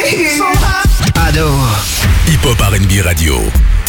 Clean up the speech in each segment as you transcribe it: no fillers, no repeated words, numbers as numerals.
Ado. Hip Hop R&B Radio.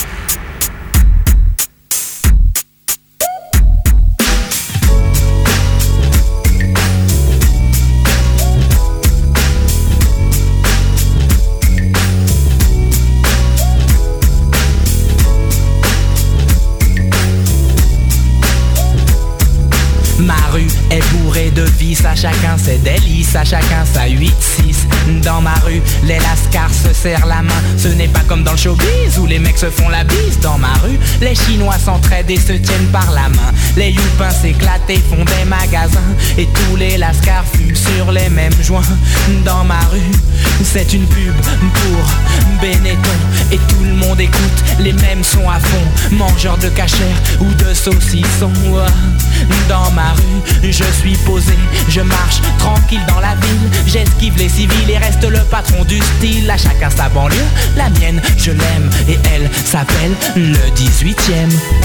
Ma rue est bourrée de vices, à chacun ses délices, à chacun sa 8-6. Dans ma rue, les lascars se serrent la main. Ce n'est pas comme dans le showbiz où les mecs se font la bise. Dans ma rue, les Chinois s'entraident et se tiennent par la main. Les youpins s'éclatent et font des magasins. Et tous les lascars fument sur les mêmes joints. Dans ma rue, c'est une pub pour Benetton. Et tout le monde écoute les mêmes sons à fond. Mangeurs de cachère ou de saucissons. Dans ma rue, je suis posé, je marche tranquille dans la ville. J'esquive les civils et reste le patron du style. À chacun sa banlieue, la mienne je l'aime. Et elle s'appelle le 18e.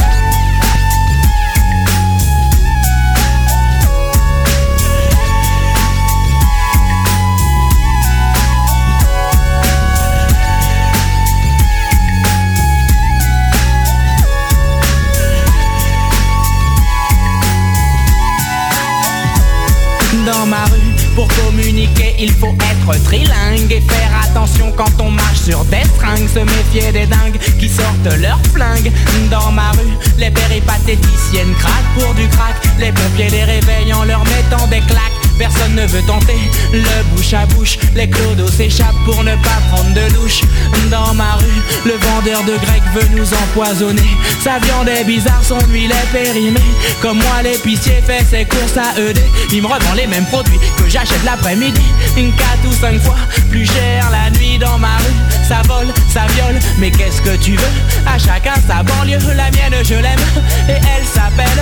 Dans ma rue, pour communiquer, il faut être trilingue et faire attention quand on marche sur des stringues. Se méfier des dingues qui sortent leurs flingues. Dans ma rue, les péripatéticiennes craquent pour du crack. Les pompiers les réveillent en leur mettant des claques. Personne ne veut tenter le bouche à bouche. Les clodos s'échappent pour ne pas prendre de douche. Dans ma rue, le vendeur de grec veut nous empoisonner. Sa viande est bizarre, son huile est périmée. Comme moi l'épicier fait ses courses à ED. Il me revend les mêmes produits que j'achète l'après-midi. 4 ou 5 fois plus cher la nuit. Dans ma rue, ça vole, ça viole. Mais qu'est-ce que tu veux? À chacun sa banlieue. La mienne je l'aime et elle s'appelle...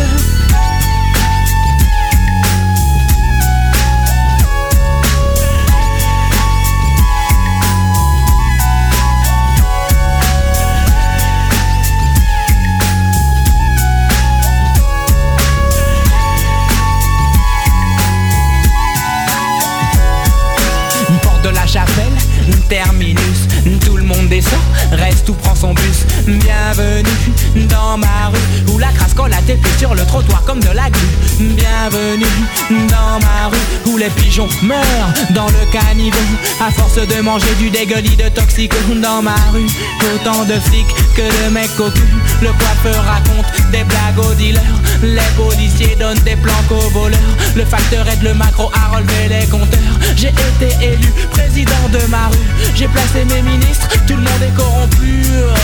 de la chapelle, terminus, tout le monde descend, reste ou prend son bus. Bienvenue dans ma rue, où la crasse colle à tes pieds sur le trottoir comme de la glu. Bienvenue dans ma rue, où les pigeons meurent dans le caniveau à force de manger du dégueulis de toxico. Dans ma rue, autant de flics que de mecs au cul. Le coiffeur raconte des blagues aux dealers. Les policiers donnent des planques aux voleurs. Le facteur aide le macro à relever les compteurs. J'ai été élu président de ma rue. J'ai placé mes ministres, tout le monde est corrompu.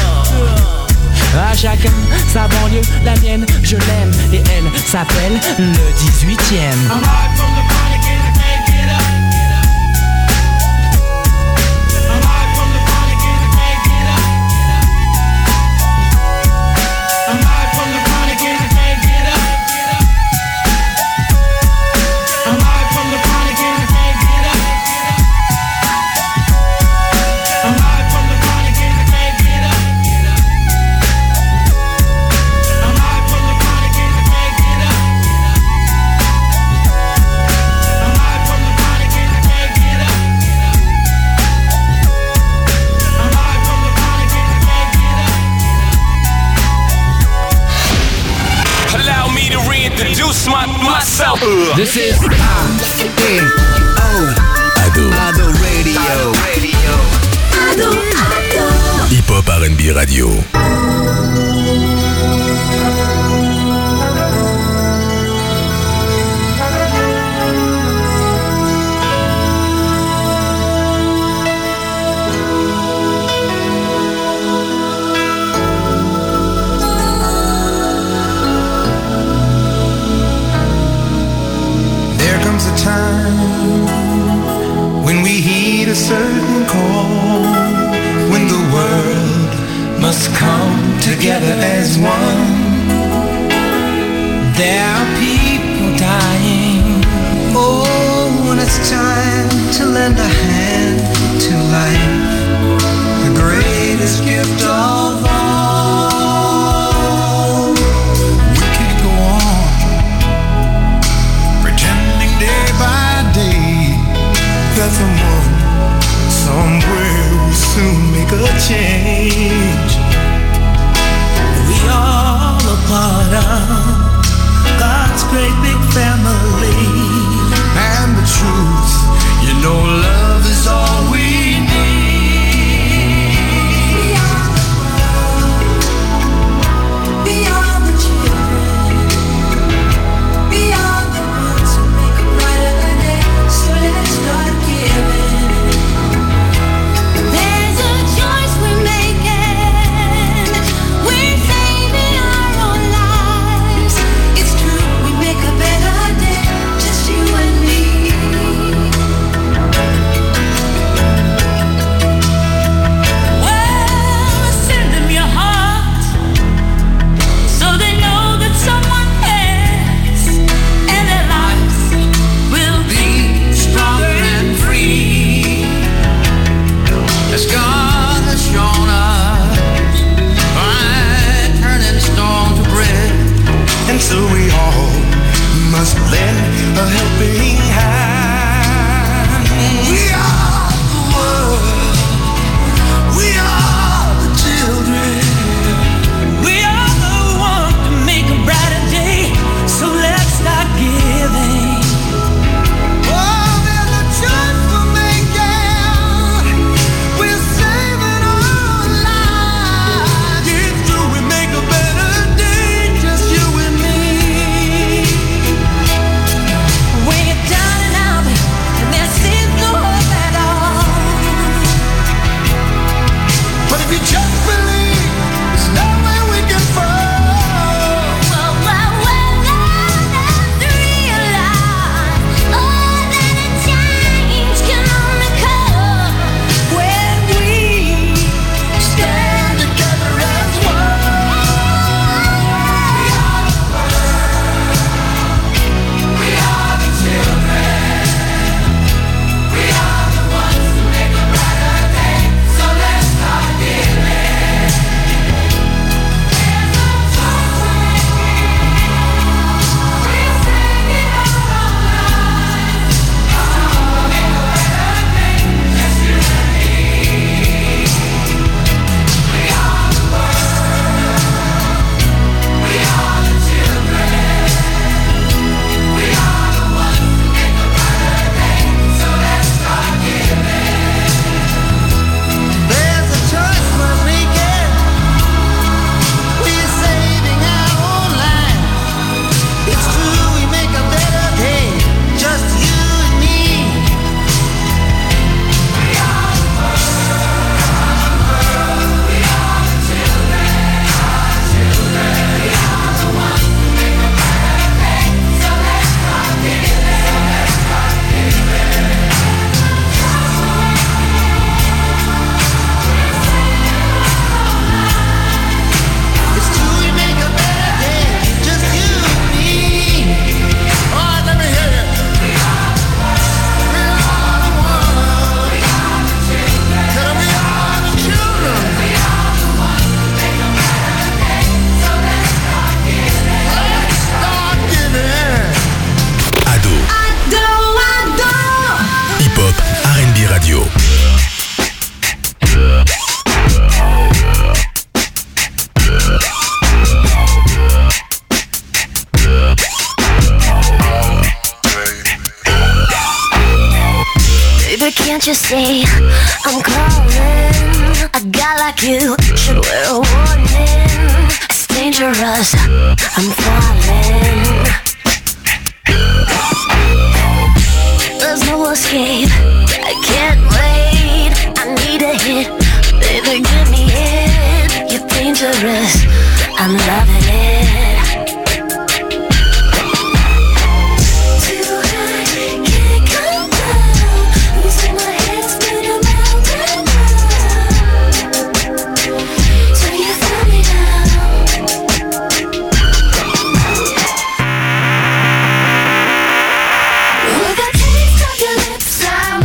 À chacun sa banlieue, la mienne je l'aime. Et elle s'appelle le 18e. This is Ado Radio. Hip Hop R&B Radio. A time when we heed a certain call, when the world must come together as one. There are people dying. Oh, when it's time to lend a hand to life, the greatest gift of all. We can't go on pretending day by day that someone somewhere we'll soon make a change. We all a part of God's great big family. And the truth, you know, love is all we need. We are the children. We are the ones who make a brighter day. So let's start giving. There's a choice we're making. We're saving our own lives. It's true, we make a better day. Just you and me. Well, send them your heart, so they know that someone cares, and their lives will be stronger and free. As God has shown us by turning stone to bread, and so we all must lend a helping hand. We are the world. We are the children. We are the ones to make a brighter day. So let's start giving. Oh, there's a choice we're making. We're saving our lives. It's true, we make a better day. Just you and me. When you're down and out and there seems no hope at all, but if you just believe, there's no way we can fall. Well, let's realize, oh, that a change can only come when we stand together as one. We are the world. We are the children. We are the ones who make a brighter day. So let's start giving. There's a choice we're making. We're saving our own lives. So make a better day. Just you and me. We are the world. We are the children. We are the ones who make a brighter day. So let's start giving. There's a choice we're making. We're saving our own life. It's true, we make a better day. Just you and me. We are the world. We are the children. We are the ones who make a brighter day. So let's start giving. It's true, we make a better day. Just you and me. All right, let me hear you. We are the world. We are the children. We are the children. We are the ones who make a better day. So let's start giving. Let's start giving. Ado, hip-hop, R&B radio. Baby, can't you see I'm calling? A guy like you should wear a warning. It's dangerous, I'm falling. There's no escape, I can't wait. I need a hit, baby, give me it. You're dangerous, I'm loving it. Too high, can't come down. Losing my head, spinning round and round. So you throw me down. With a taste of your lips, I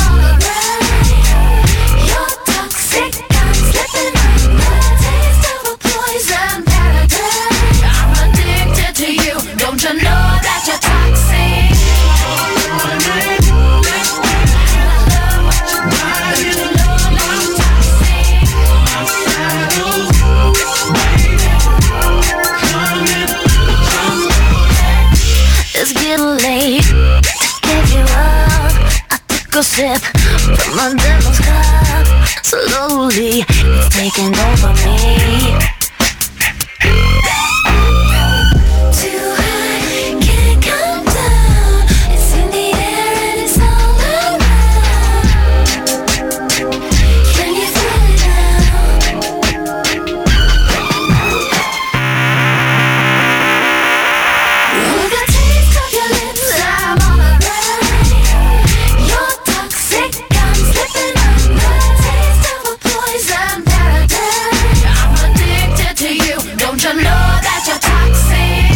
sip from my devil's cup. Slowly, it's taking over me. Too high, can't come down. It's in the air and it's all around. Can you feel it now? With the taste of your lips, I'm on a ride. You're toxic, I'm slipping under. Taste of a poison paradise. I'm addicted to you. Don't you know that you're toxic?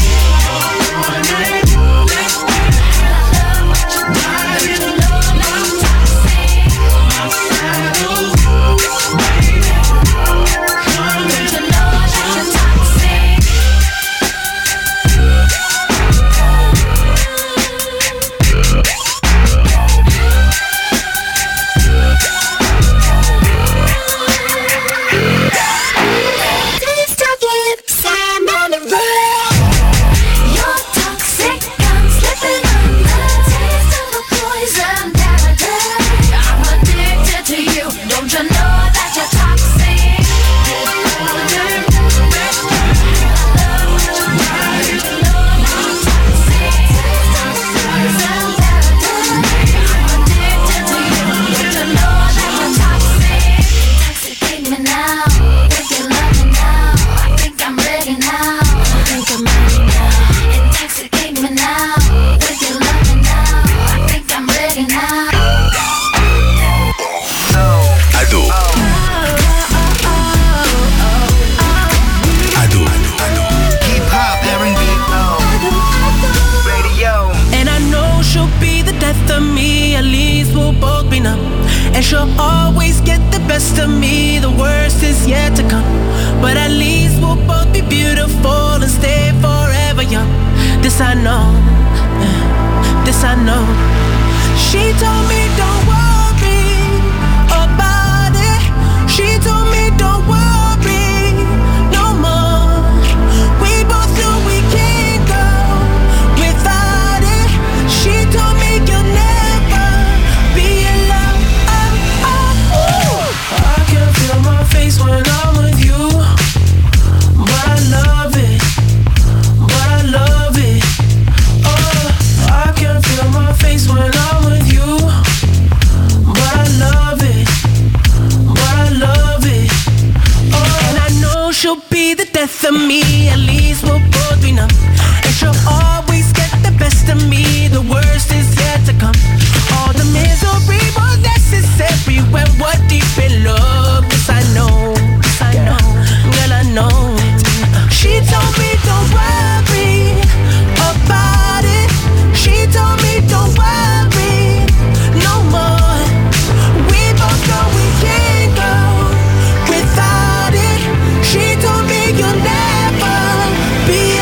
And she'll always get the best of me. The worst is yet to come, but at least we'll both be beautiful and stay forever young. This I know, this I know. She told me don't worry about it. She told me don't worry no more. We both know we can't go without it. She told me you'll never be alone. I can feel my face when I'm with you, but I love it, but I love it. Oh, I can feel my face when I'm with you, but I love it, but I love it. Oh, and I know she'll be the death of me. At least we'll both be numb, and she'll always get the best of me. The worst is yet to come. All the misery was necessary when we're deep in love. Yes, I know, yes, I know, girl, I know. She told me don't worry about it. She told me don't worry no more. We both know we can't go without it. She told me you'll never be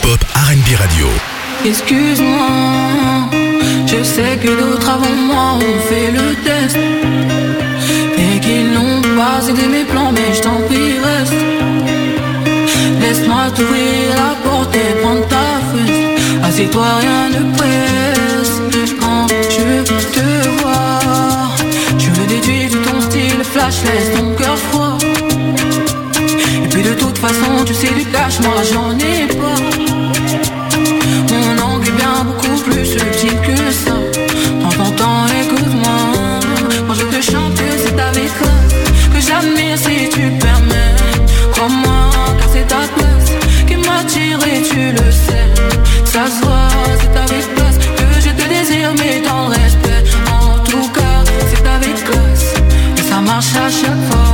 hip-hop R&B radio. Excuse-moi, je sais que d'autres avant moi ont fait le test et qu'ils n'ont pas aidé mes plans, mais je t'en prie reste. Laisse-moi t'ouvrir la porte et prendre ta fesse. Assieds-toi, rien ne presse. Quand je te vois, je me déduis de ton style flash, laisse ton cœur froid. Et puis de toute façon, tu sais du cash, moi j'en ai pas. Mon angle est bien beaucoup plus subtil que ça. Prends ton temps, écoute-moi. Quand je te chante, c'est avec classe que j'admire si tu permets. Crois-moi, car c'est ta place qui m'attire et tu le sais. Ça se voit, c'est avec classe que je te désire, mais dans le respect. En tout cas, c'est avec classe et ça marche à chaque fois.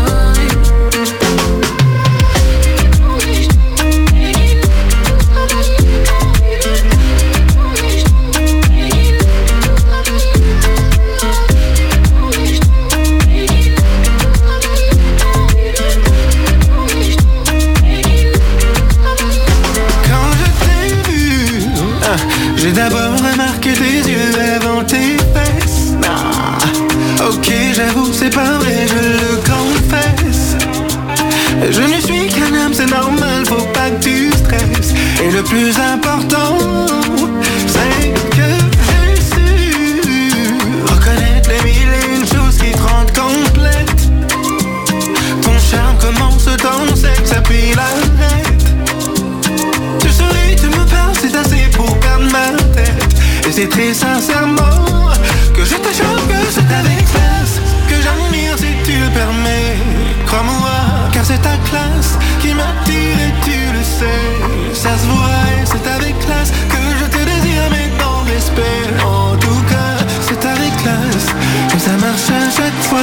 J'ai d'abord remarqué tes yeux avant tes fesses. Ah, ok, j'avoue, c'est pas vrai, je le confesse. Je ne suis qu'un homme, c'est normal, faut pas que tu stresses. Et le plus important, c'est que j'ai su reconnaître les mille et une choses qui te rendent complète. Ton charme commence dans sexe, puis l'arrête. Tu souris, tu me parles, c'est assez pour perdre ma tête. Et c'est très sincèrement que je te jure que c'est avec classe que j'admire si tu le permets. Crois-moi, car c'est ta classe qui m'attire et tu le sais. Ça se voit et c'est avec classe que je te désire, mais dans respect. En tout cas, c'est avec classe que ça marche à chaque fois.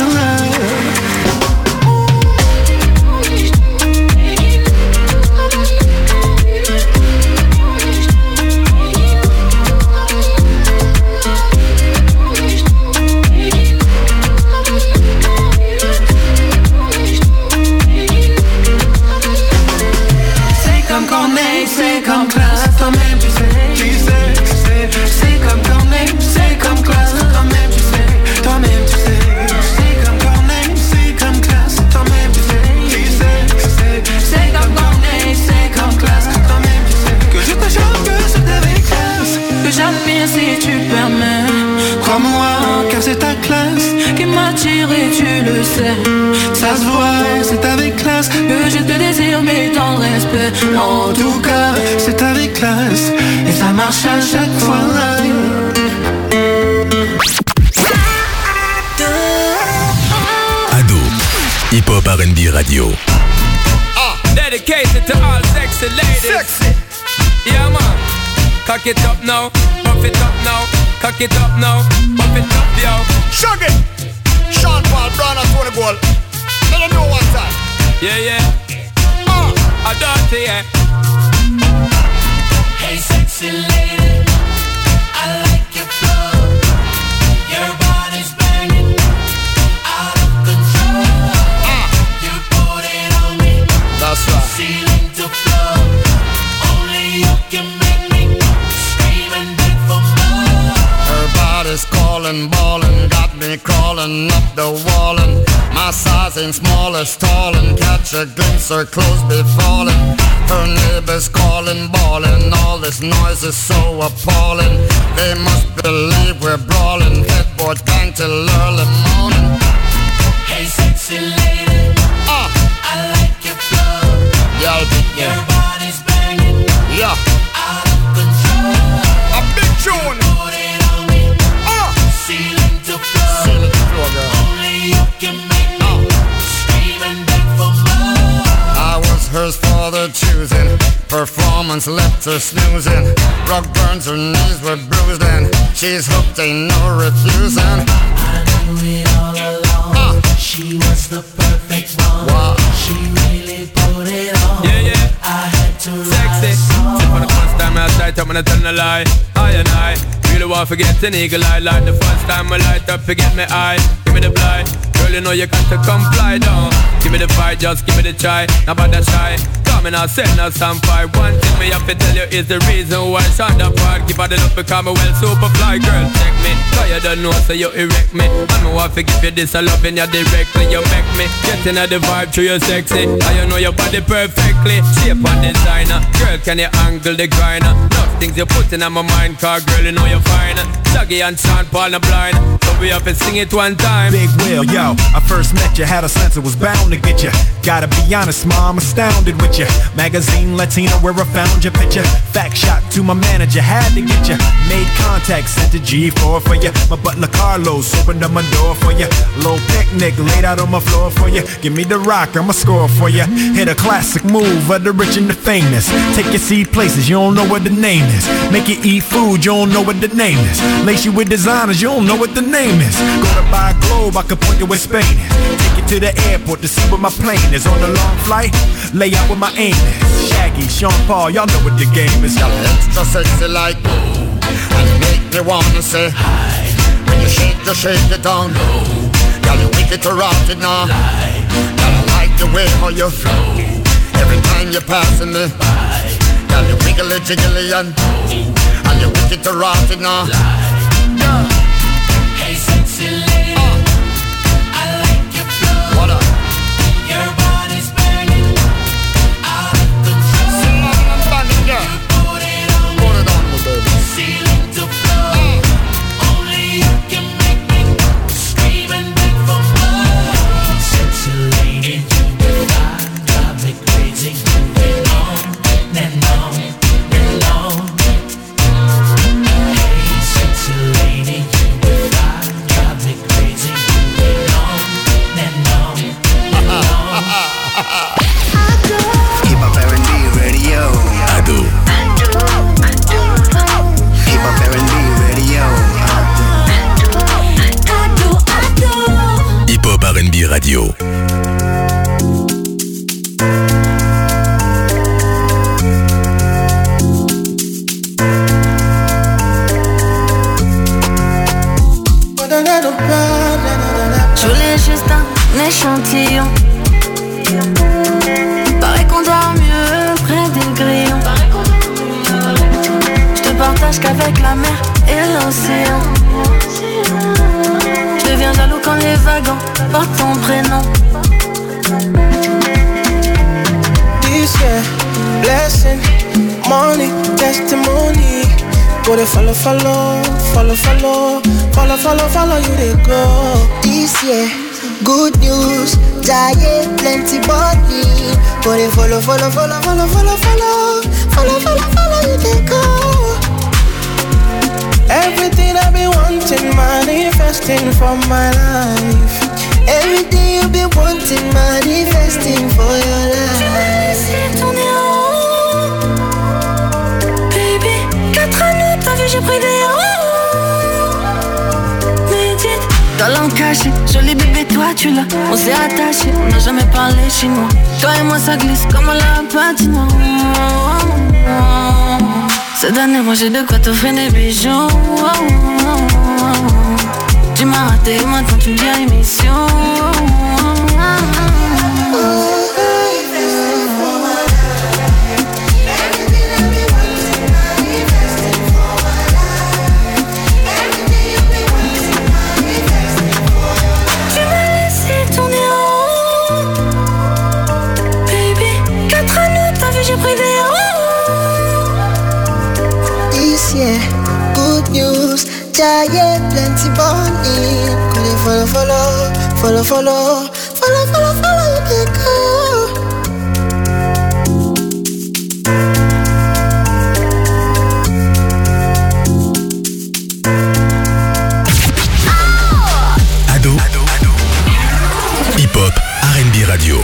C'est comme classe, toi-même tu sais, c'est comme Corneille, c'est comme classe, toi-même tu sais, toi-même tu sais. C'est comme Corneille, c'est comme classe, toi-même tu sais, c'est comme Corneille, c'est comme classe, toi-même tu sais. Que je te jure que c'est avec classe que j'admire si tu permets. Crois-moi, car c'est ta classe qui m'attire et tu le sais. Ça se voit, c'est avec classe que je te désire, mais dans le respect. En tout cas, c'est avec classe et ça marche à chaque fois. Ado, hip-hop R&B radio. Dedicated to all sexy ladies. Sexy. Yeah, man. Cock it up now, puff it up now. Cock it up now, puff it up, yo. Shug it. Sean Paul, Brown and Tony Gold. Let them know one time. Yeah, yeah. I dirty, yeah. Hey, sexy lady, I like your flow. Your body's banging, out of control. You put it on me. That's right. Ceiling to floor. Only you can make me scream and beg for more. Her body's calling, ballin', got me crawling up the wall. And my size ain't small as tall, and catch a glimpse, her clothes be falling. Her neighbors calling, bawling, all this noise is so appalling. They must believe we're brawling, headboard bang till early morning. Hey, sexy lady, I like your flow. Yeah, your body's banging, yeah, out of control. A big tune. Put it on me, ceiling to floor. Ceiling to floor, girl. Only you can make me scream and beg for more. I was hers for the choosing. Performance left her snoozing. Rug burns, her knees were bruised, and she's hooked, ain't no refusing. I knew it all along. She was the perfect one. Wow. She really put it on. Yeah, yeah. I had to Sexy. write For the first time I sight up, I'm telling a lie. I and I really want to forget an eagle eye. Like the first time I light up, forget my eye. Give me the blind. girl, you know you got to comply down. Give me the fight, just give me the try, not bother shy. Come and I'll send us some fight. One thing me have to tell you is the reason why Shonda Park keep on the look become a well super fly. Girl, check me, cause you don't know so you erect me. And me want to give you this, I love in you directly. You make me get in the vibe through your sexy. And you know your body perfectly. Shape and designer, girl can you angle the grinder. Enough things you put in my mind, car girl you know you're fine. Shaggy and Sean Paul the blind, so we have to sing it one time. Big Will, yo, I first met you, had a sense it was bound to get you. Gotta be honest, ma, I'm astounded with you. Magazine Latino where I found your picture. Fact shot to my manager, had to get you. Made contact, sent a G4 for you. My butler Carlos opened up my door for you. Little picnic laid out on my floor for you. Give me the rock, I'ma score for you. Hit a classic move of the rich and the famous. Take you see places, you don't know what the name is. Make you eat food, you don't know what the name is. Lace you with designers, you don't know what the name is. Go to buy a globe, I can point you where Spain is. Take you to the airport to see where my plane is. On a long flight, lay out where my aim is. Shaggy, Sean Paul, y'all know what the game is. Y'all extra sexy like ooh, and you make me wanna say hi. When you shake it down low. Y'all you wicked to rot it now. Y'all I like the way how you flow. Every time you're passing me by. Y'all you wiggly jiggly and you wicked to rot it now. Hey sexy lady, I like your flow. What up? Your body's burning out of control. You put it on me, baby. ceiling to floor. Only you can make me scream and beg for more. Sexy lady, you drive me crazy. Moving on and on and on. Hey, sexy lady, you drive me crazy. Moving on and on and on. Hip Hop R&B Radio. Ado. Hip Hop R&B Radio. Hip Hop R&B Radio. Je voulais juste un échantillon. Paraît qu'on dort mieux près des grillons. Je te partage qu'avec la mer et l'océan. Je deviens jaloux quand les wagons portent ton prénom. This year, blessing, money, testimony. Go to follow, follow, follow, follow, follow, follow, follow you they go. This year, good news, giant plenty body. Go to follow, follow, follow, follow, follow, follow, follow, follow, follow you they go. Everything I've been wanting, manifesting for my life. Everything you've been wanting, manifesting for your life. Tu m'as laissé tourner en haut. Baby, 4 années, t'as vu, j'ai pris des héros. Médite, dans l'an caché, joli bébé, toi tu l'as. On s'est attaché, on n'a jamais parlé chinois. Toi et moi ça glisse comme la patinoire. Cette année, moi j'ai de quoi t'offrir des bijoux. Tu m'as raté, maintenant tu me dis à l'émission. Tu m'as laissé tourner en haut. Baby, 4 années, t'as vu, j'ai pris des héros. This year, good news, giant plenty body. Go to follow, follow, follow, follow, follow, follow, follow you they go. Ado. Hip Hop R&B Radio.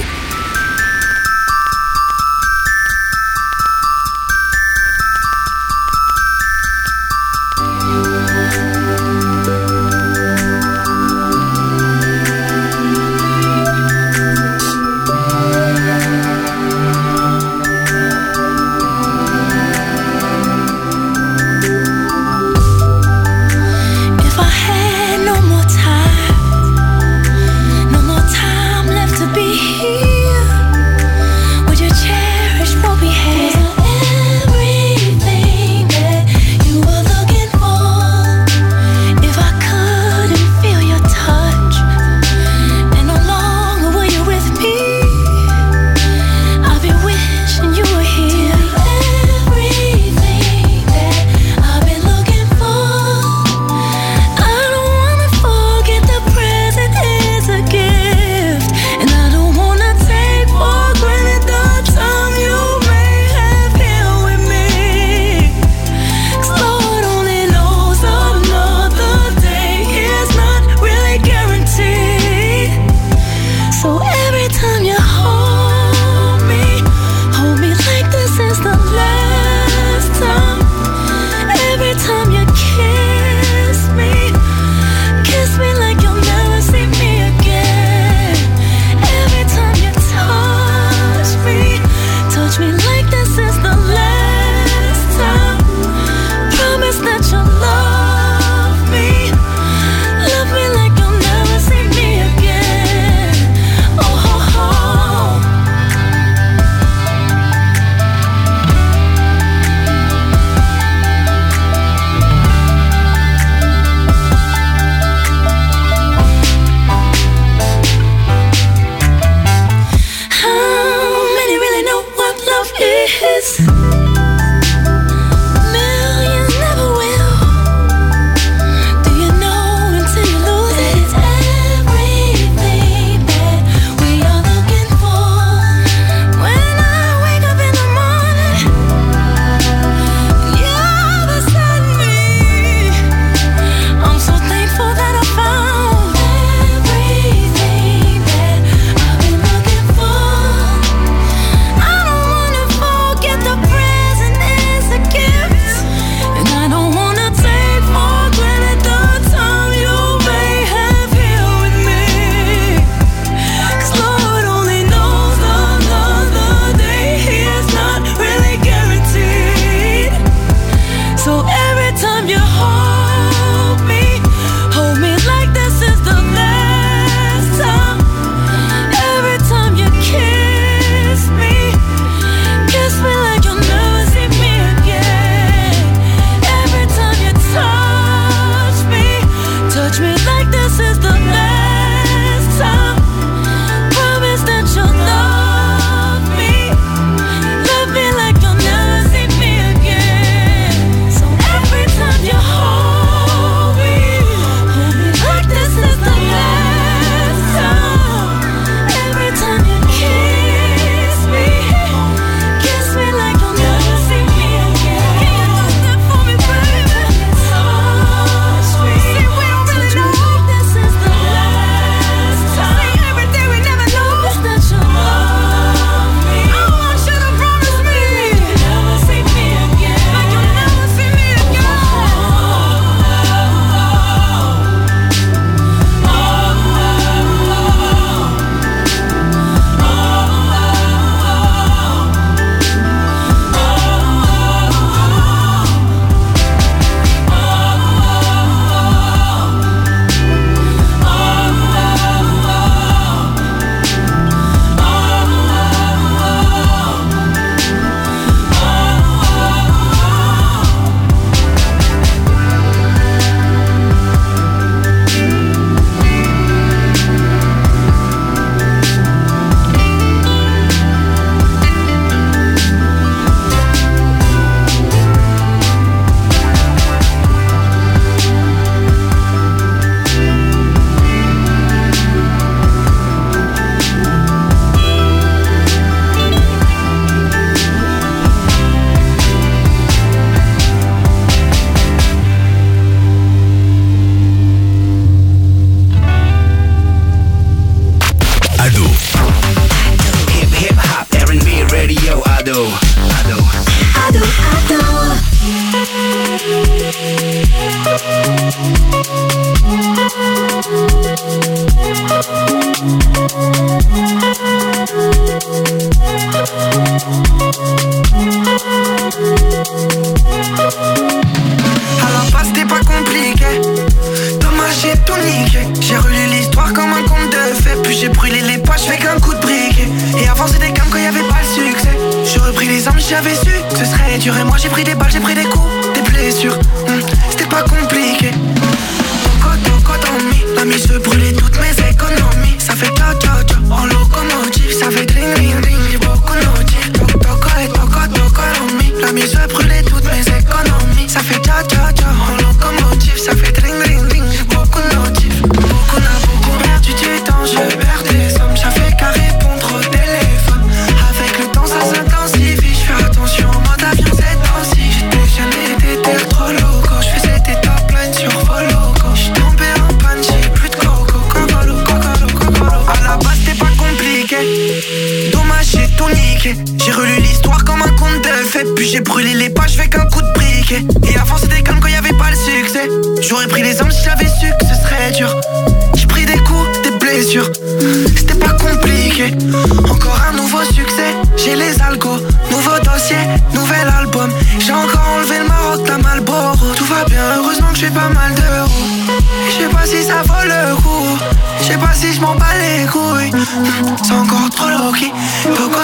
À la base c'était pas compliqué. Dommage j'ai tout niqué. J'ai relu l'histoire comme un conte de fées. Puis j'ai brûlé les pages avec un coup de briquet. Et avant c'était calme quand y'avait pas le succès. J'aurais pris les armes si j'avais su que ce serait dur. Et moi j'ai pris des balles, j'ai pris des coups, des blessures. C'était pas compliqué. Toco dans mi. La mise veut brûler toutes mes économies. Ça fait ta ta ta en locomotive. Ça fait dring dring dring. J'ai beaucoup de motifs. Toco dans mi. La mise veut brûler toutes mes économies. Ça fait ta ta ta en locomotive. Ça fait dring dring dring. J'ai beaucoup de motifs. Beaucoup perdu du temps. Je perds des sommes. Ça fait qu'à répondre au téléphone. Avec le temps ça s'intensifie. Je fais attention en mode avion cette temps-ci. J'étais jamais des terres trop loco. Je faisais des top lines sur Voloco. J'suis tombé en panne, j'ai plus de coco. Cocolo. À la base c'était pas compliqué. Dommage j'ai tout niqué. J'ai relu l'histoire comme un conte de fées. Puis j'ai brûlé les pages avec un coup de briquet. Et avant c'était calme quand y'avait pas le succès. J'aurais pris les armes si j'avais su que ce serait dur. J'ai pris des coups, des blessures. C'était pas compliqué. Encore un nouveau succès. J'ai les algos, nouveau dossier, nouvel album. J'ai encore enlevé le Maroc d'un Malboro. Tout va bien, heureusement que j'ai pas mal d'euros. Je sais pas si ça vaut le coup. Je sais pas si je m'en bats les couilles. C'est encore trop low-key. Toco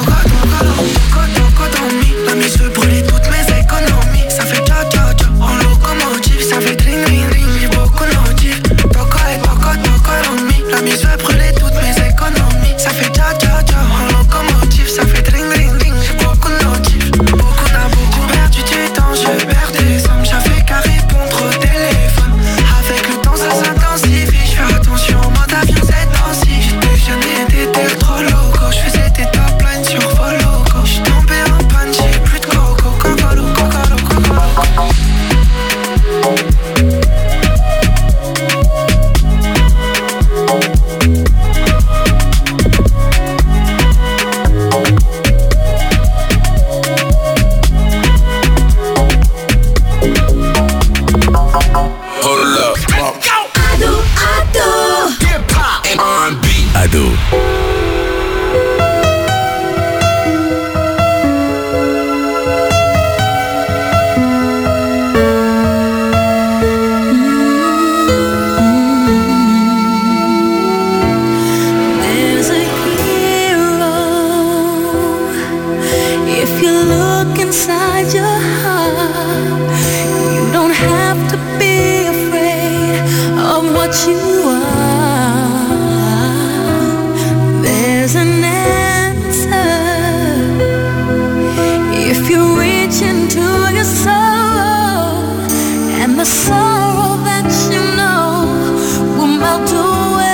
dans mi. La mise veut brûler toutes mes économies. Ça fait ta ta ta en locomotive. Ça fait dring dring dring. J'ai beaucoup de motifs. Toco dans mi. La mise veut brûler toutes mes économies. Ça fait ta ta ta en locomotive. Ça fait dring dring dring. J'ai beaucoup de motifs. Beaucoup perdu du temps. Je perds des sommes. Ça fait qu'à répondre au téléphone. Avec le temps ça s'intensifie. Je fais attention en mode avion cette temps-ci. J'étais jamais des terres trop loco. Je faisais des top lines sur Voloco. J'suis tombé en panne, j'ai plus de coco. Cocolo. Hold up. Let's go. Ado. Hip hop and R&B. Ado. There's a hero. If you look inside your heart, you don't have to be afraid of what you are. There's an answer if you reach into your soul, and the sorrow that you know will melt away.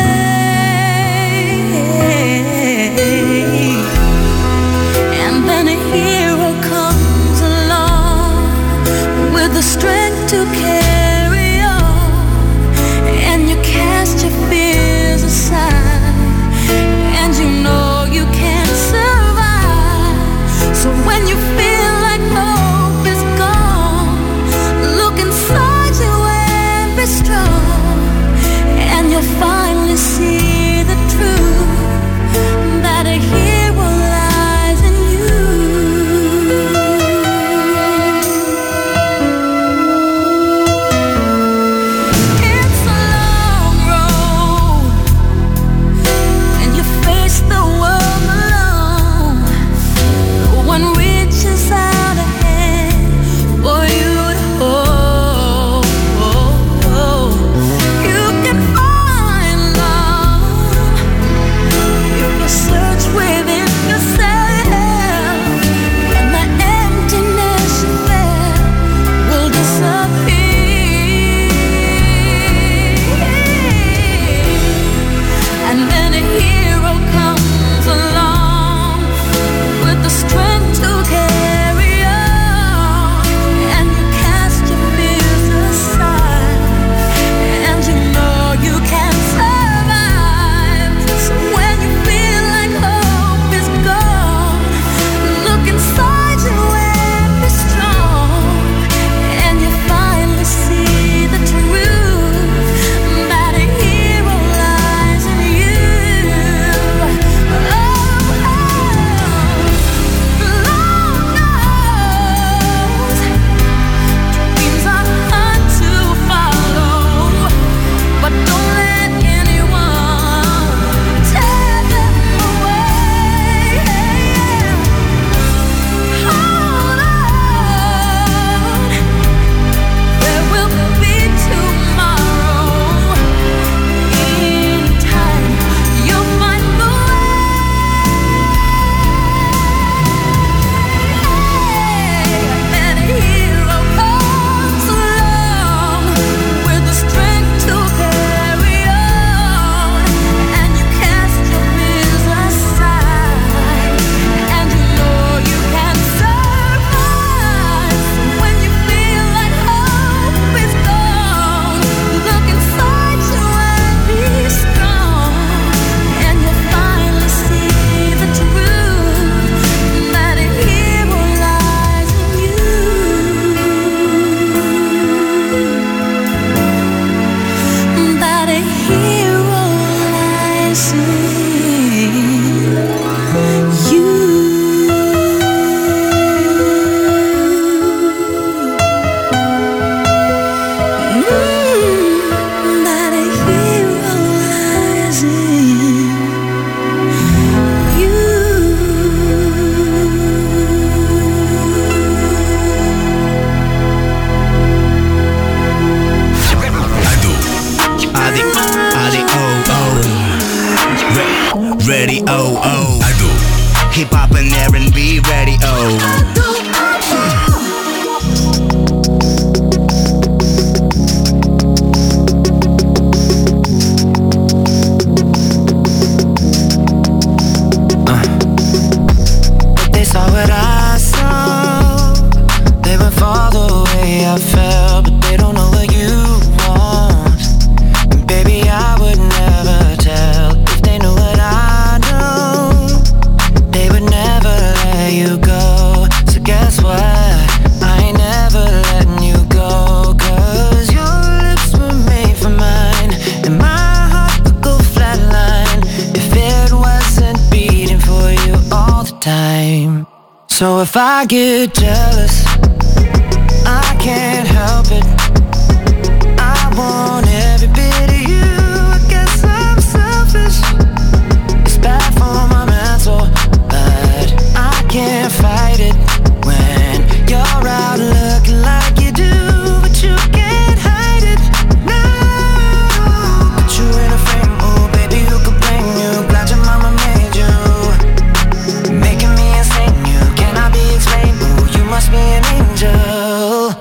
And then a hero comes along with the strength to carry on, and you cast your fears aside, and you know you can't survive. So when you feel like hope is gone, look inside you and be strong, and you'll finally see the truth, that a hero lies in you. radio. Ado. Hip hop and R&B radio. They saw what I saw. They would fall the way I felt, but they don't know what you want. And baby, I would never tell. If they knew what I know, they would never let you go. So guess what? I ain't never letting you go. Cause your lips were made for mine, and my heart would go flatline if it wasn't beating for you all the time. So if I get jealous, I can't help it. I want every bit of you. I guess I'm selfish. It's bad for my mental, but I can't fight it when you're out looking like you do. But you can't hide it. No, put you in a frame. Oh baby, who could blame you? Glad your mama made you, making me insane. You cannot be explained. Oh, you must be an angel.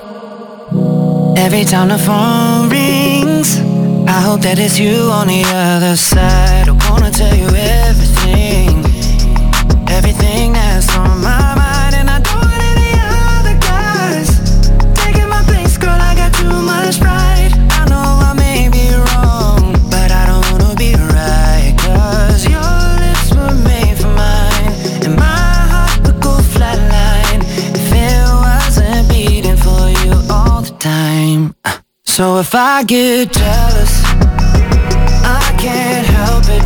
Every time the phone rings, I hope that it's you on the other side. I wanna tell you everything, everything that's on my mind. And I don't want any other guys taking my place, girl, I got too much pride. I know I may be wrong, but I don't wanna be right. Cause your lips were made for mine, and my heart would go flatline if it wasn't beating for you all the time. So if I get jealous, I can't help it.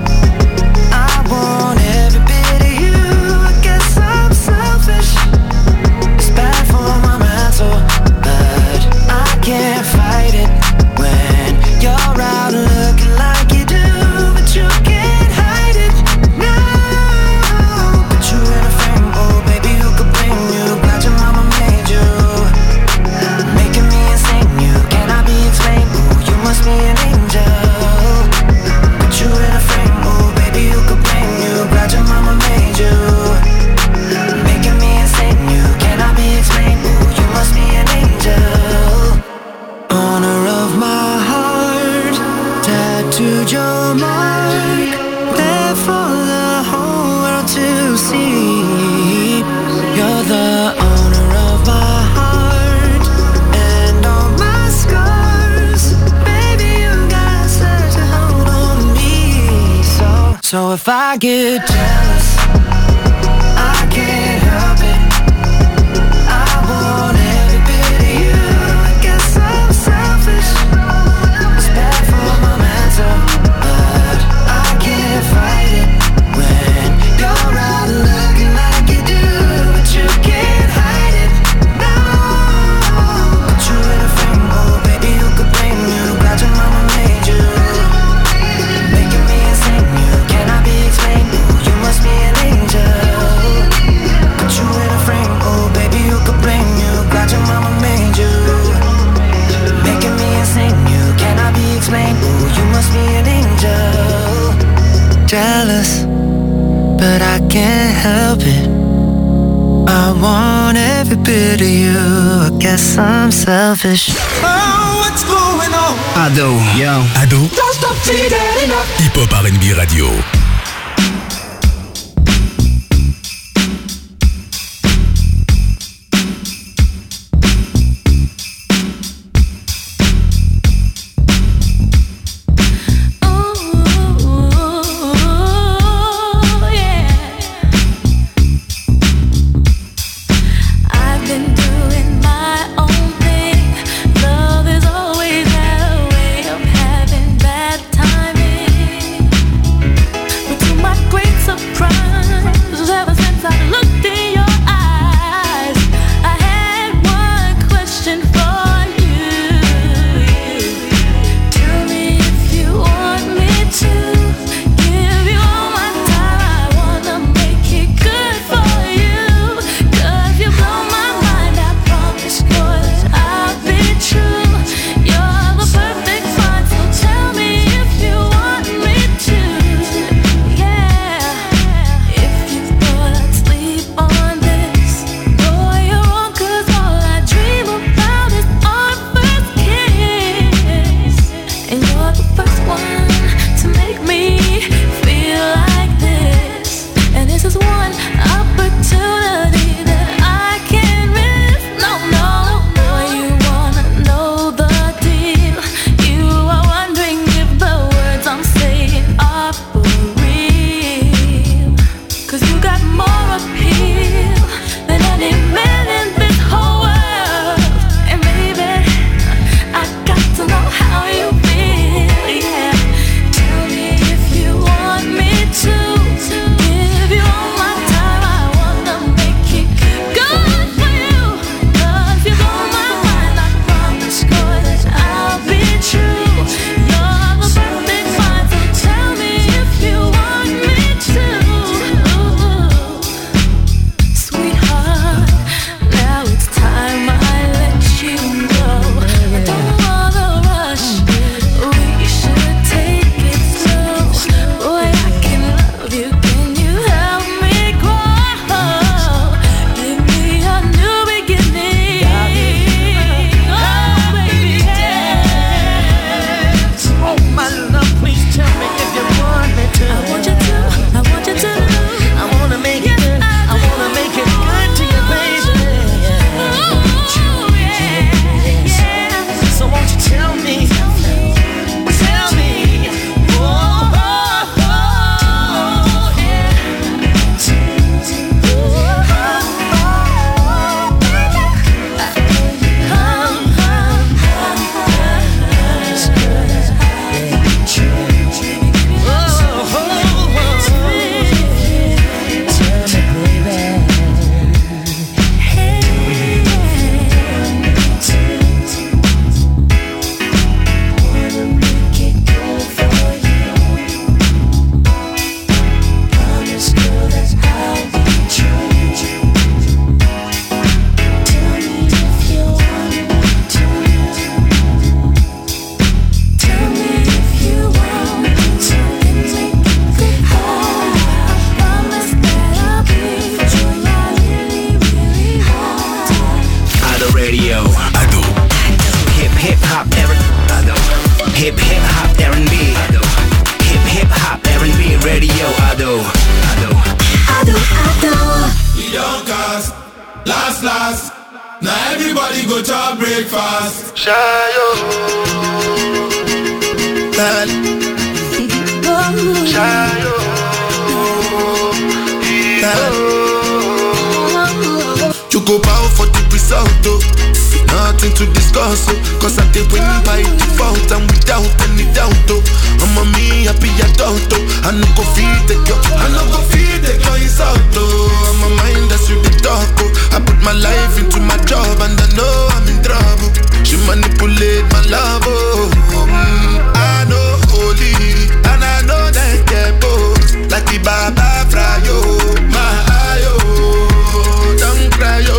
I want every bit of you. I guess I'm selfish. It's bad for my mental, but I can't fight it when you're out looking like you do. But you can't hide it. No, put you in a frame. Oh baby, who could blame you? Glad your mama made you, making me insane. You cannot be explained. Ooh, you must be an angel. Put you in a frame. Oh baby, who could blame you? Glad your mama made you, making me insane. You cannot be explained. Ooh, you must be an angel. Owner of my heart, tattooed your mark, there for the whole world to see. You're the owner of my heart and all my scars. Baby, you got such a hold on me. So if I get jealous, I can't help it. I want every bit of you. I guess I'm selfish. It's bad for my mental, but I can't fight it when you're out looking like you do. But you can't hide it. No, put you in a frame. Oh baby, who could blame you? Glad your mama made you, making me insane. You cannot be explained. Ooh, you must be an angel. Put you in a frame. Oh baby, who could blame you? Glad your mama made you, making me insane. You cannot be explained. Ooh, you must be an angel. Jealous, but I can't help it. I want every bit of you. I guess I'm selfish. Oh, what's going on? Ado, yo. Ado. Don't stop till you get enough. Hip Hop R&B Radio. I've been doing my own thing. Love is always had a way of having bad timing. radio. Ado. Hip hop Ado. Hip hop R&B. Ado. Hip hop R&B radio. Ado. We don't cast, last. Now everybody go to breakfast. Shayo. Shayo. You go bow for the result, though. Nothing to discuss, oh. Cause I did win by default and without any doubt, oh. I'm a me happy adult, oh. I no go feed the girl, it's out, oh. I'm a mind that's with the dog, oh. I put my life into my job and I know I'm in trouble. She manipulate my love, oh. I know holy and I know that get both. Like the Baba Frayo, my ayo. Don't cry, yo.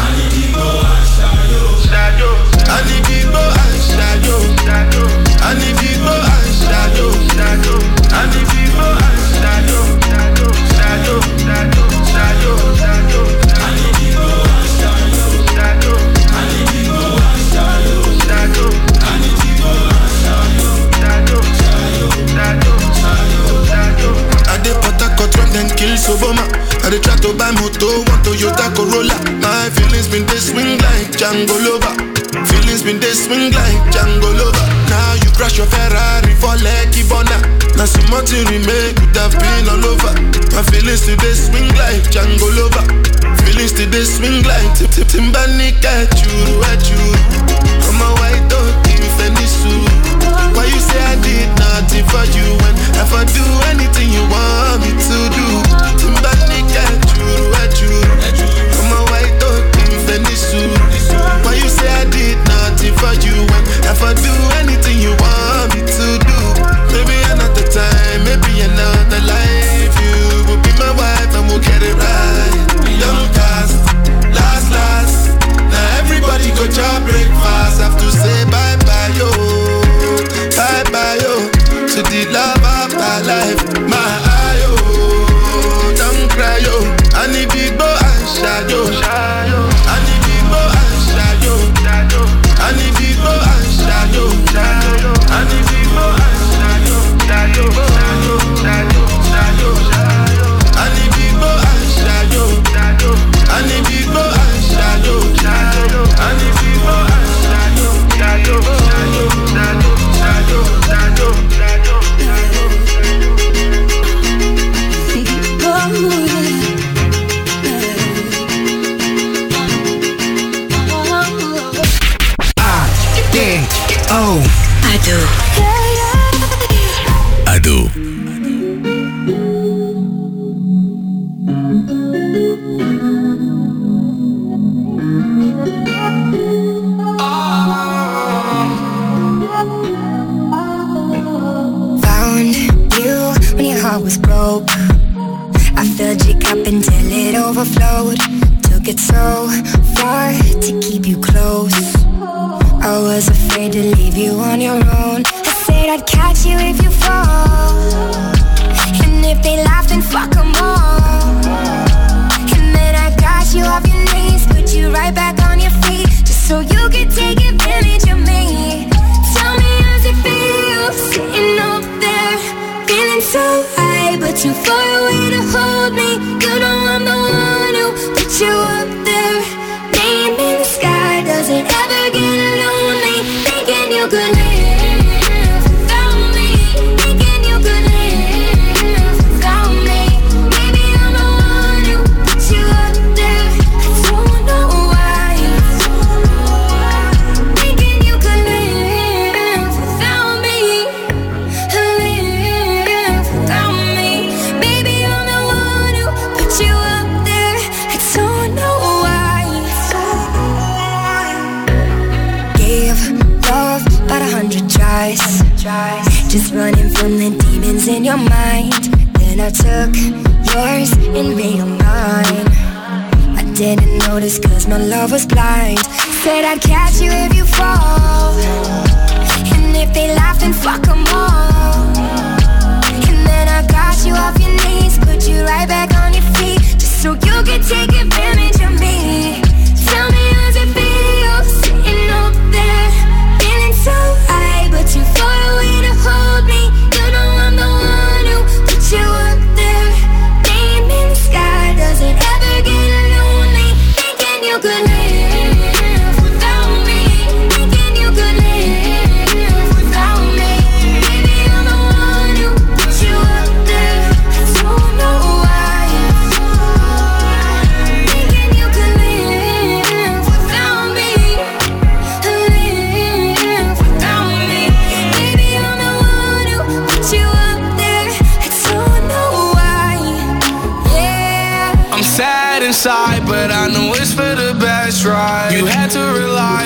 Obama, I dey try to buy moto, want Toyota Corolla. My feelings been they swing like Django Lover. Feelings been they swing like Django Lover. Now you crash your Ferrari for Lucky Bona. Now some more to remake could have been all over. My feelings today swing like Django Lover. Feelings today swing like Timbani at you. I'm a white dog in Fenisu. Why you say I did nothing for you when if I do anything you want me to do? Timbani at you. I'm a white dog in Fenisu. Why you say I did nothing for you when if I do anything you want me to do? Maybe another time, maybe another life. You will be my wife and we'll get it right. Young cast, last. Now everybody go to breakfast. Have to say bye-bye, yo. Bye-bye, yo. To the love of my life. My ayo. Don't cry, yo. I need big boy and shadow. I need big boy and shadow. I need big boy and shadow. I need big boy and shadow. I need big boy and shadow. I need big boy and shadow. I need big boy Ado. Found you when your heart was broke. I filled your cup until it overflowed. Took it so far to keep you close. I was afraid to leave you on your own. I said I'd catch you if you fall. And if they laugh, then fuck them all. And then I got you off your knees, put you right back on your feet, just so you could take advantage of me. Tell me how's it feel, sitting up there, feeling so high, but too far away to hold me. You know I'm the one who put you up there. Name in the sky, does it ever get lonely? Thinking you could live without me. Thinking you could live without me. Maybe I'm the one who put you up there. I don't know why. Thinking you could live without me. Live without me. Maybe I'm the one who put you up there. I don't know why. Gave love about 100 tries, just running from the demons in your mind. Then I took yours and made them mine. I didn't notice cause my love was blind. Said I'd catch you if you fall. And if they laugh, then fuck them all. And then I got you off your knees, put you right back on your feet, just so you could take advantage of me. Tell me how's it feel,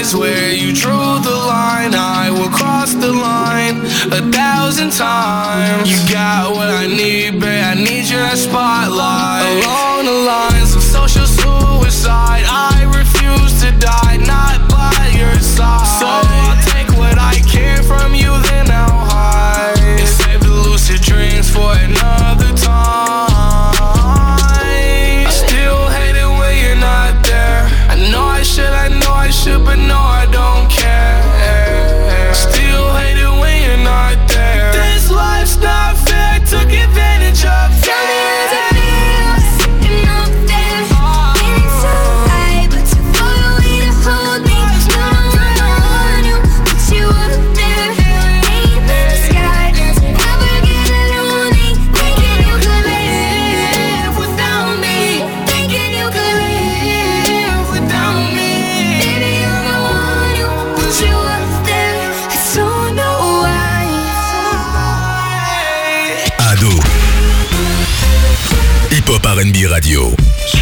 swear you drew the line. I will cross the line 1,000 times. You got what I need, babe, I need your spotlight. Along the lines of social suicide, I refuse to die, not by your side. So I'll take what I can from you, then I'll hide, and save the lucid dreams for another time. I still hate it when you're not there. I know I should, but no, I don't care. Still hate it when you're not there. This life's not fair, took advantage of. Tell me how's it feel, sitting up there, feeling so high, but too far away to hold me. You don't want you, put you up there, deep in the sky. Never get lonely, thinking you could live without me, thinking you could live without me. Baby, you're the one who put you up there. I don't know why. Ado. Hip Hop R&B Radio.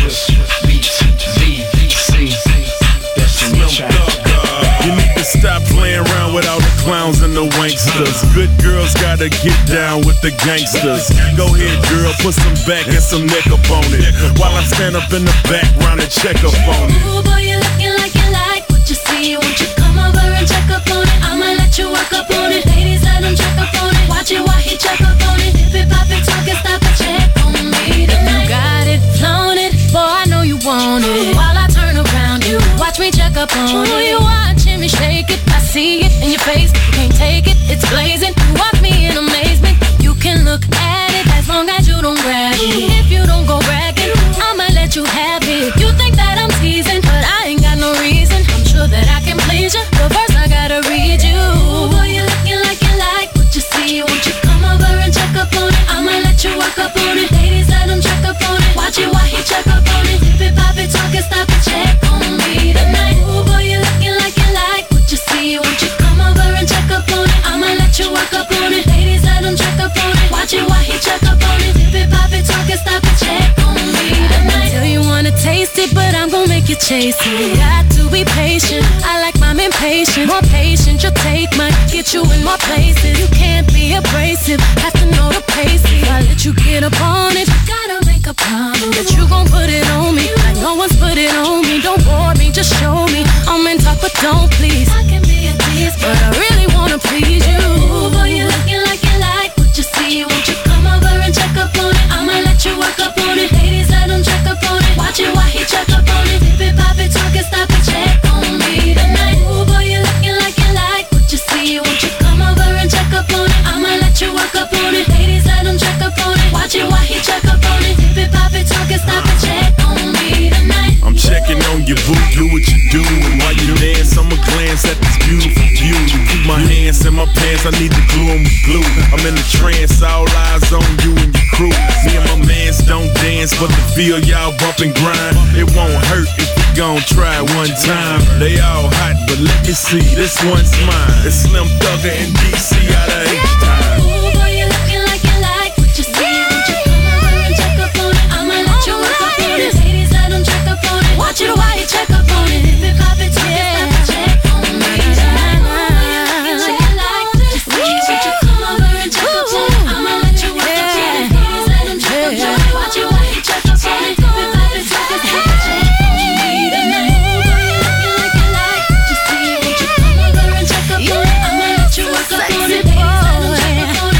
You need to stop playing around with all the clowns and the wanksters. Good girls gotta get down with the gangsters. Go ahead, girl, put some back and some neck up on it, while I stand up in the background and check up on it. Ooh, boy, you're looking like you like what you see. Won't you come over and check up on it? I'ma let you work up on it. Ladies, let him check up on it. Watch it while he check up on it. If it pop it, talk it, stop and check on me tonight. You got it, flown it, boy, I know you want it. While I turn around, you watch me check up on it. You watching me shake it, I see it in your face. You can't take it, it's blazing. You watch me in amazement. You can look at it as long as you don't grab it. If you don't go bragging, I'ma let you have it. You think that I'm teasing, but I ain't got no reason. I'm sure that I can please you, but first I gotta read you. Ooh, boy, you're looking like you like what you see. Won't you come over and check up on it? I'ma let you work up on it. Ladies, let him check up on it. Watch it while he check up on it. If it pop it, talk it, stop it, check on me tonight. Ooh, boy, you're looking like you like what you see. Won't you come over and check up on it? I'ma let you work up on it. Ladies, let him check up on it. Watch it while he check up on it. If it pop it, talk it, stop it, check on me tonight. Tell you wanna taste it, but I'm gon' make you chase it. Got to be patient, I like mine impatient. More patient, you'll take mine, get you in more places. You can't be abrasive, have to know the pace. If I let you get up on it, gotta make a promise that you gon' put it on me, like no one's put it on me. Don't bore me, just show me. I'm in talk, but don't please. I can be a tease, but I really wanna please you. Ooh, boy, you're looking like you like what you see. Won't you come over and check up on it? I'ma let you work up on it. Ladies, let him check up on it. Watch it while he check up on it. If it pop it, talk it, stop it, check on me tonight. Ooh, boy, you're looking like you like what you see. Won't you come over and check up on it? I'ma let you work up on it. Ladies, let him check up on it. Watch it while he check up on it. If it pop it, talk it, stop it, check on me tonight. I'm checking on your boo, do what you do. And while you dance, I'ma glance at this beautiful view. Keep my hands in my pants, I need to glue 'em with glue. I'm in a trance, all eyes on you and your crew. Me and my mans don't dance, but the feel y'all bump and grind. It won't hurt if we gon' try one time. They all hot, but let me see, this one's mine. It's Slim Thugger and DC out of H-Time. Ooh, boy, you're looking like you like what you see. Won't you come over and check up on it? I'ma let you work up on it. Ladies, let him check up on it. Watch it while you check up on it. If it pop it, talk it, stop it, check on me tonight. Ooh, boy, you're looking like you like what you see. Won't you come over and check up on it? I'ma let you work up on it. Ladies, let him check up on it. Watch it while you check up on it. If it pop it, talk it, stop it, check on me tonight. Ooh, boy, you're looking like you like what you see. Won't you come over and check up on it? I'ma let you work up on it. Ladies, let him check up on it.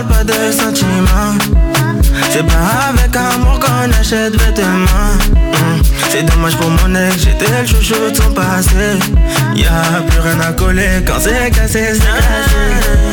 parle pas de sentiments. C'est pas avec amour qu'on achète vêtements. C'est dommage pour mon ex, j'étais le chouchou de son passé. Y'a plus rien à coller quand c'est cassé, c'est cassé.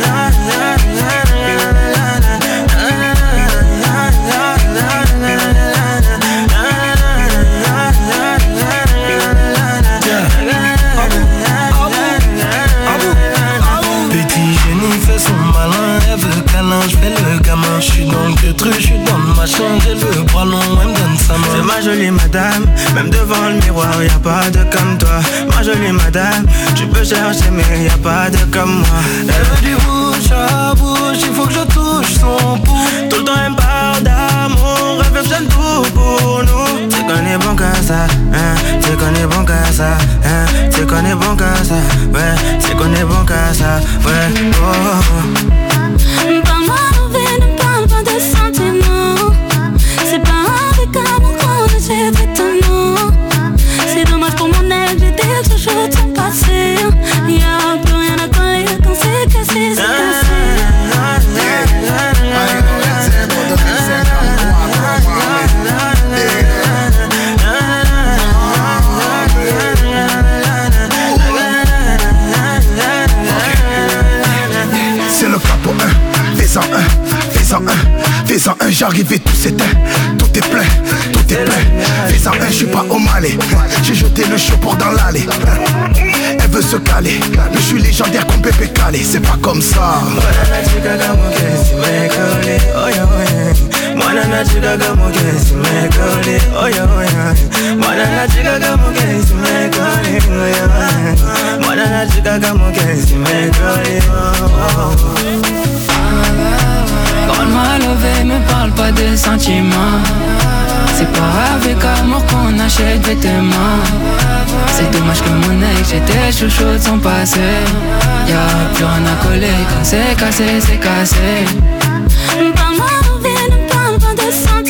Je fais le gamin, je suis dans le truc, je suis dans ma chambre, elle veut bras long, elle me donne sa main. C'est ma jolie madame, même devant le miroir, y'a pas de comme toi. Ma jolie madame, tu peux chercher mais y'a pas de comme moi. Elle veut du bouche à bouche, il faut que je touche son pouls. Tout le temps elle me parle d'amour, elle veut que j'aime tout pour nous. C'est qu'on est bon qu'à ça, hein, c'est qu'on est bon qu'à ça, hein, c'est qu'on est bon qu'à ça, ouais, c'est qu'on est bon qu'à ça, ouais, oh. Parle-moi d'envie, ne parle pas de sentiments. C'est pas avec amour qu'on achète vêtements. C'est dommage pour mon ex, j'étais toujours de son passé. Y'a plus rien à coller quand c'est cassé, c'est cassé. C'est le capo 1, fais-en un, fais-en un, j'arrive et tout s'éteint. Tout est plein, fais-en un, je suis pas au Malais. J'ai jeté le show pour dans l'allée. Elle veut se caler, mais je suis légendaire comme Pépé Calé. C'est pas comme ça. Quand m'a levé, me parle pas de sentiments. C'est pas avec amour qu'on achète vêtements. C'est dommage que mon ex, j'étais chouchou de son passé. Y'a plus rien à coller quand c'est cassé, c'est cassé. Parle-moi d'envie, ne parle pas de sentiments.